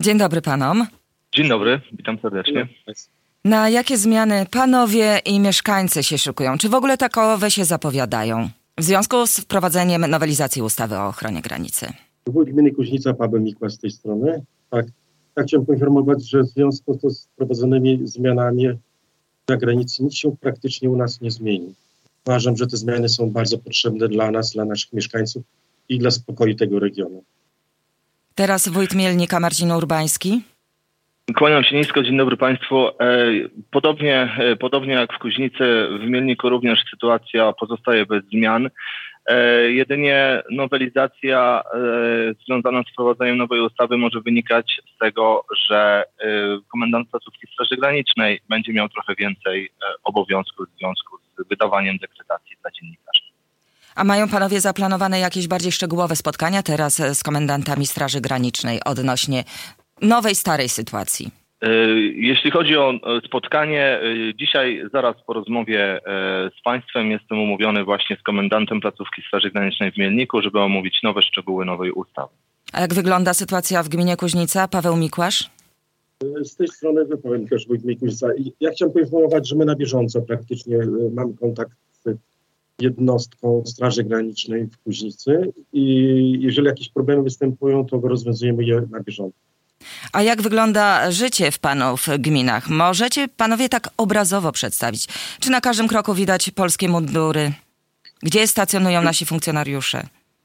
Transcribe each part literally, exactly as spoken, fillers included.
Dzień dobry panom. Dzień dobry, witam serdecznie. Na jakie zmiany panowie i mieszkańcy się szykują? Czy w ogóle takowe się zapowiadają w związku z wprowadzeniem nowelizacji ustawy o ochronie granicy? Wójt gminy Kuźnica, Paweł Mikłasz z tej strony. Tak, ja chciałem poinformować, że w związku z wprowadzonymi zmianami na granicy nic się praktycznie u nas nie zmieni. Uważam, że te zmiany są bardzo potrzebne dla nas, dla naszych mieszkańców i dla spokoju tego regionu. Teraz wójt Mielnika, Marcin Urbański. Kłaniam się nisko, dzień dobry Państwu. Podobnie, podobnie jak w Kuźnicy, w Mielniku również sytuacja pozostaje bez zmian. Jedynie nowelizacja związana z wprowadzeniem nowej ustawy może wynikać z tego, że komendant placówki Straży Granicznej będzie miał trochę więcej obowiązków w związku z wydawaniem dekretacji dla dziennikarzy. A mają panowie zaplanowane jakieś bardziej szczegółowe spotkania teraz z komendantami Straży Granicznej odnośnie nowej, starej sytuacji? Jeśli chodzi o spotkanie, dzisiaj zaraz po rozmowie z Państwem jestem umówiony właśnie z komendantem placówki Straży Granicznej w Mielniku, żeby omówić nowe szczegóły nowej ustawy. A jak wygląda sytuacja w gminie Kuźnica? Paweł Mikłasz? Z tej strony wypowiem też wójt gminy Kuźnica. Ja chciałem poinformować, że my na bieżąco praktycznie mamy kontakt z jednostką Straży Granicznej w Kuźnicy i jeżeli jakieś problemy występują, to rozwiązujemy je na bieżąco. A jak wygląda życie w panów gminach? Możecie panowie tak obrazowo przedstawić? Czy na każdym kroku widać polskie mundury? Gdzie stacjonują nasi funkcjonariusze?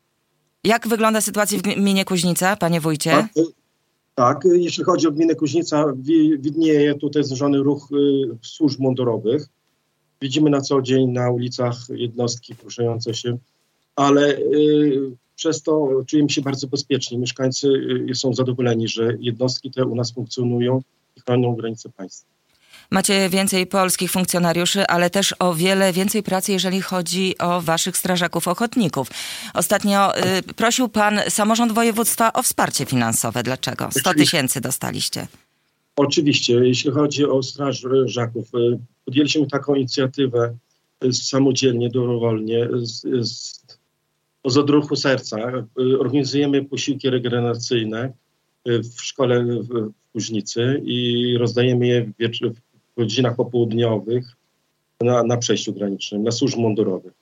Jak wygląda sytuacja w gminie Kuźnica, panie wójcie? Tak, tak. Jeśli chodzi o gminę Kuźnica, widnieje tutaj złożony ruch y, służb mundurowych. Widzimy na co dzień na ulicach jednostki poruszające się, ale y, przez to czujemy się bardzo bezpiecznie. Mieszkańcy y, są zadowoleni, że jednostki te u nas funkcjonują i chronią granice państwa. Macie więcej polskich funkcjonariuszy, ale też o wiele więcej pracy, jeżeli chodzi o waszych strażaków ochotników. Ostatnio y, prosił pan samorząd województwa o wsparcie finansowe. Dlaczego? sto tysięcy dostaliście. Oczywiście, jeśli chodzi o strażaków, y, podjęliśmy taką inicjatywę y, samodzielnie, dobrowolnie, z, z, z odruchu serca. Y, organizujemy posiłki regeneracyjne y, w szkole w, w Kuźnicy i rozdajemy je w, wiecz- w godzinach popołudniowych na, na przejściu granicznym, na służb mundurowych.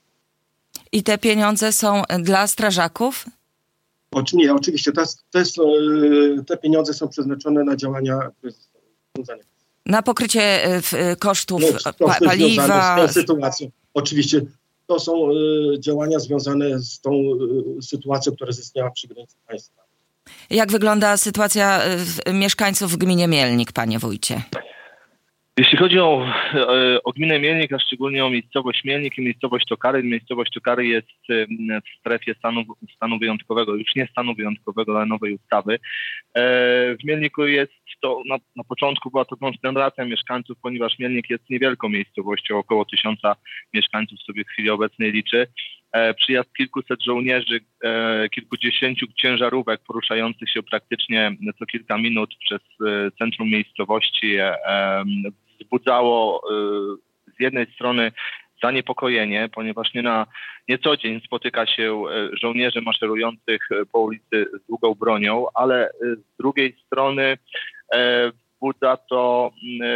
I te pieniądze są dla strażaków? O, nie, oczywiście, te, te, te pieniądze są przeznaczone na działania związane. Na pokrycie y, kosztów no, pa, paliwa. Z tą sytuacją. Oczywiście to są y, działania związane z tą y, sytuacją, która zaistniała przy granicy państwa. Jak wygląda sytuacja y, mieszkańców w gminie Mielnik, panie wójcie? Jeśli chodzi o, o gminę Mielnik, a szczególnie o miejscowość Mielnik i miejscowość Tokary, miejscowość Tokary jest w strefie stanu, stanu wyjątkowego, już nie stanu wyjątkowego, ale nowej ustawy. W Mielniku jest to, na, na początku była to koncentracja mieszkańców, ponieważ Mielnik jest niewielką miejscowością, około tysiąca mieszkańców sobie w chwili obecnej liczy. Przyjazd kilkuset żołnierzy, kilkudziesięciu ciężarówek poruszających się praktycznie co kilka minut przez centrum miejscowości wzbudzało z jednej strony zaniepokojenie, ponieważ nie na nie co dzień spotyka się żołnierzy maszerujących po ulicy z długą bronią, ale z drugiej strony wzbudza to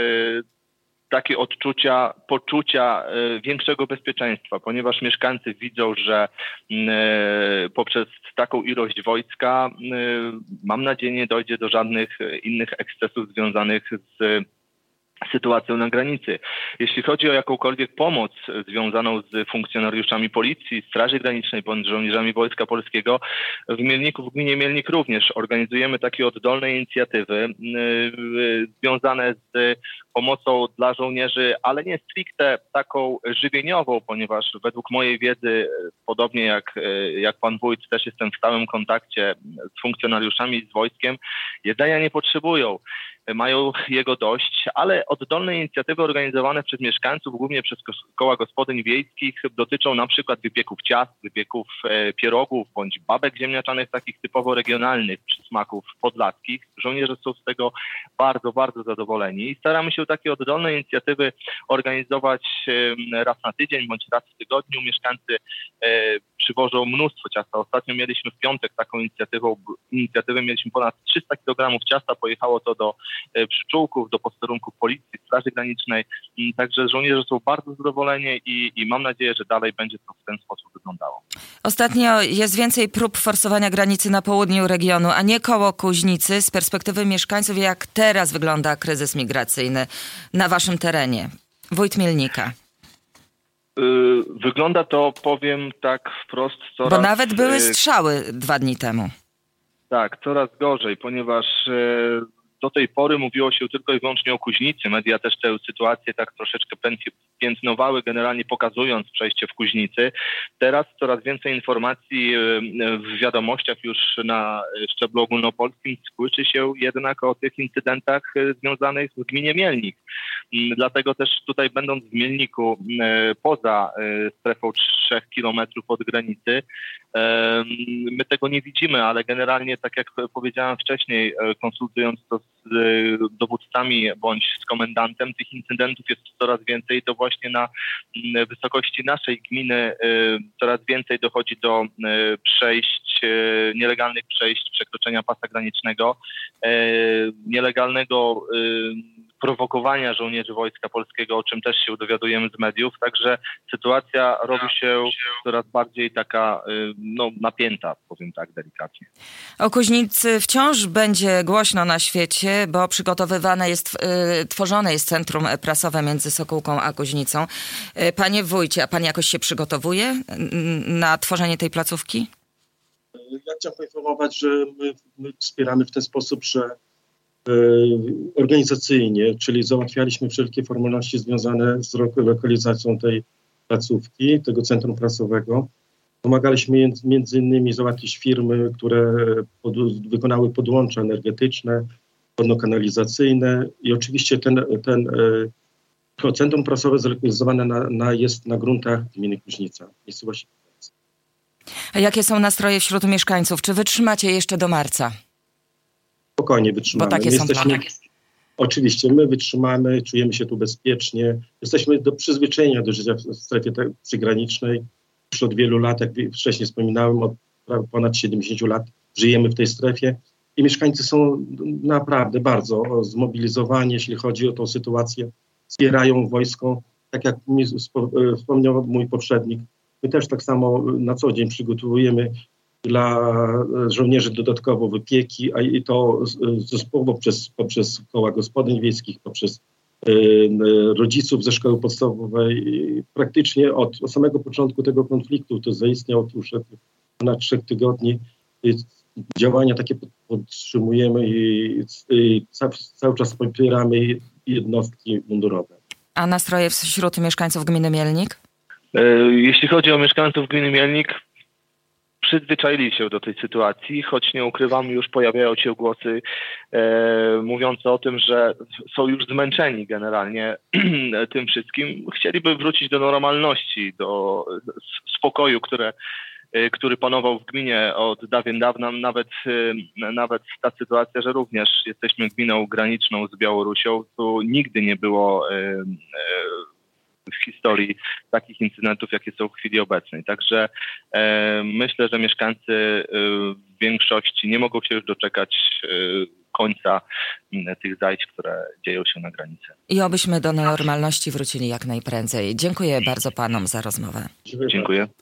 takie odczucia, poczucia y, większego bezpieczeństwa, ponieważ mieszkańcy widzą, że y, poprzez taką ilość wojska, y, mam nadzieję, nie dojdzie do żadnych innych ekscesów związanych z sytuacją na granicy. Jeśli chodzi o jakąkolwiek pomoc związaną z funkcjonariuszami policji, Straży Granicznej bądź żołnierzami Wojska Polskiego, w Mielniku, w gminie Mielnik również organizujemy takie oddolne inicjatywy yy, związane z pomocą dla żołnierzy, ale nie stricte taką żywieniową, ponieważ według mojej wiedzy, podobnie jak, jak pan wójt, też jestem w stałym kontakcie z funkcjonariuszami, z wojskiem, jedzenia nie potrzebują. Mają jego dość, ale oddolne inicjatywy organizowane przez mieszkańców, głównie przez koła gospodyń wiejskich, dotyczą na przykład wypieków ciast, wypieków e, pierogów bądź babek ziemniaczanych, takich typowo regionalnych przysmaków podlaskich. Żołnierze są z tego bardzo, bardzo zadowoleni i staramy się się takie oddolne inicjatywy organizować raz na tydzień bądź raz w tygodniu. Mieszkańcy przywożą mnóstwo ciasta. Ostatnio mieliśmy w piątek taką inicjatywę, inicjatywę mieliśmy ponad trzysta kilogramów ciasta, pojechało to do przyczółków, do posterunków Policji, Straży Granicznej, także żołnierze są bardzo zadowoleni i, i mam nadzieję, że dalej będzie to w ten sposób wyglądało. Ostatnio jest więcej prób forsowania granicy na południu regionu, a nie koło Kuźnicy. Z perspektywy mieszkańców, jak teraz wygląda kryzys migracyjny na waszym terenie? Wójt Mielnika. Wygląda to, powiem tak wprost, coraz... Bo nawet były strzały dwa dni temu. Tak, coraz gorzej, ponieważ do tej pory mówiło się tylko i wyłącznie o Kuźnicy. Media też tę sytuację tak troszeczkę piętnowały, generalnie pokazując przejście w Kuźnicy. Teraz coraz więcej informacji w wiadomościach już na szczeblu ogólnopolskim słyszy się jednak o tych incydentach związanych z gminie Mielnik. Dlatego też tutaj, będąc w Mielniku poza strefą trzech kilometrów od granicy, my tego nie widzimy, ale generalnie, tak jak powiedziałem wcześniej, konsultując to z dowódcami bądź z komendantem, tych incydentów jest coraz więcej. To właśnie na wysokości naszej gminy coraz więcej dochodzi do przejść, nielegalnych przejść, przekroczenia pasa granicznego, nielegalnego prowokowania żołnierzy Wojska Polskiego, o czym też się dowiadujemy z mediów. Także sytuacja robi się coraz bardziej taka no, napięta, powiem tak delikatnie. O Kuźnicy wciąż będzie głośno na świecie, bo przygotowywane jest, tworzone jest centrum prasowe między Sokółką a Kuźnicą. Panie wójcie, a pan jakoś się przygotowuje na tworzenie tej placówki? Ja chciałem poinformować, że my, my wspieramy w ten sposób, że organizacyjnie, czyli załatwialiśmy wszelkie formalności związane z lokalizacją tej placówki, tego centrum prasowego. Pomagaliśmy między innymi załatwić firmy, które pod, wykonały podłącza energetyczne, wodno-kanalizacyjne i oczywiście ten, ten, to centrum prasowe zlokalizowane na, na, jest na gruntach gminy Kuźnica. A jakie są nastroje wśród mieszkańców? Czy wytrzymacie jeszcze do marca? Spokojnie wytrzymamy. Bo takie my są jesteśmy, plany. Oczywiście, my wytrzymamy, czujemy się tu bezpiecznie. Jesteśmy do przyzwyczajenia do życia w strefie przygranicznej. Już od wielu lat, jak wcześniej wspominałem, od ponad siedemdziesięciu lat żyjemy w tej strefie i mieszkańcy są naprawdę bardzo zmobilizowani, jeśli chodzi o tą sytuację. Wspierają wojsko, tak jak mi wspomniał mój poprzednik. My też tak samo na co dzień przygotowujemy dla żołnierzy dodatkowo wypieki, a i to zespołowo poprzez, poprzez koła gospodyń wiejskich, poprzez y, rodziców ze szkoły podstawowej. Praktycznie od, od samego początku tego konfliktu, to zaistniał już od ponad trzech tygodni, y, działania takie podtrzymujemy i, i cały, cały czas popieramy jednostki mundurowe. A nastroje wśród mieszkańców gminy Mielnik? Jeśli chodzi o mieszkańców gminy Mielnik, przyzwyczaili się do tej sytuacji, choć nie ukrywam, już pojawiają się głosy e, mówiące o tym, że są już zmęczeni generalnie tym wszystkim. Chcieliby wrócić do normalności, do spokoju, które, e, który panował w gminie od dawien dawna. Nawet, e, nawet ta sytuacja, że również jesteśmy gminą graniczną z Białorusią, tu nigdy nie było e, e, w historii takich incydentów, jakie są w chwili obecnej. Także e, myślę, że mieszkańcy e, w większości nie mogą się już doczekać e, końca m, tych zajść, które dzieją się na granicy. I obyśmy do normalności wrócili jak najprędzej. Dziękuję bardzo panom za rozmowę. Dziękuję.